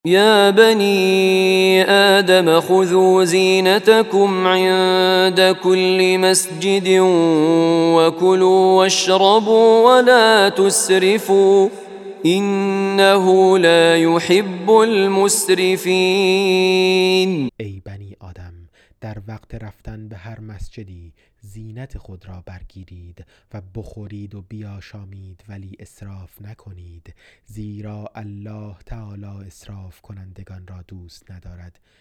يا بني آدم خذوا زينتكم عند كل مسجد وكلوا واشربوا ولا تسرفوا إنه لا يحب المسرفين. ای بنی آدم، در وقت رفتن به هر مسجدی زینت خود را برگیرید و بخورید و بیاشامید، ولی اسراف نکنید، زیرا الله تعالی اسراف کنندگان را دوست ندارد.